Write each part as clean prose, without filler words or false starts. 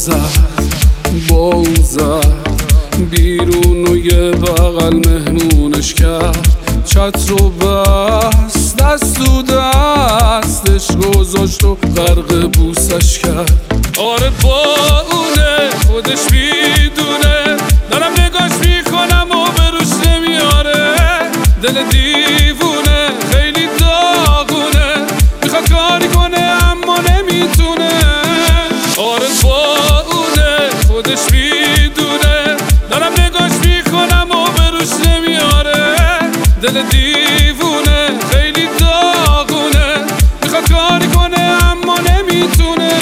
با اون زد بیرون و یه بغل مهمونش کرد، چتر رو بست دست تو دستش گذاشت و غرق بوسش کرد. آره با اونه خودش میدونه، دارم نگاش میکنم و بروش نمیاره. دل دیوونه خیلی داغونه، میخواد کاری کنه اما نمیتونه. آره با اونه خودش میدونه، دارم نگاش میکنم و بروش نمیاره. دل دیوونه خیلی داغونه، میخواد کاری کنه اما نمیتونه.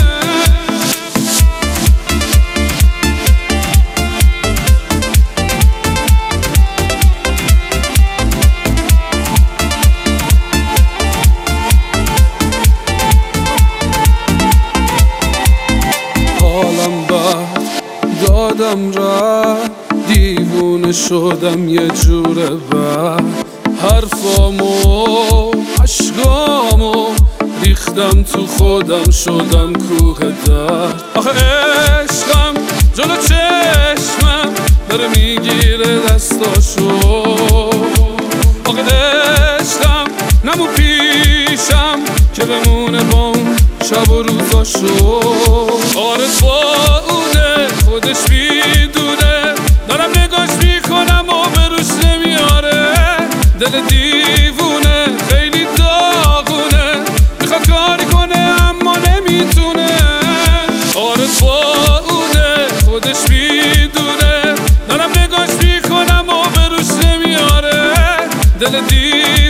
حالم بد دادم رفت، دیوونه شدم یه جوره بد. حرفامو عشقامو ریختم تو خودم، شدم کوه درد. آخه عشقم جلو چشمم داره میگیره دستاشو. آخه عشقم نمو پیشم که بمونه با اون شب و روزاشو. آره با اونه خودش میدونه، دارم نگاش میکنم و بروش نمیاره. دل دیوونه خیلی داغونه، میخواد کاری کنه اما نمیتونه. آره با اونه خودش میدونه، دارم نگاش میکنم و بروش نمیاره. دل دیوونه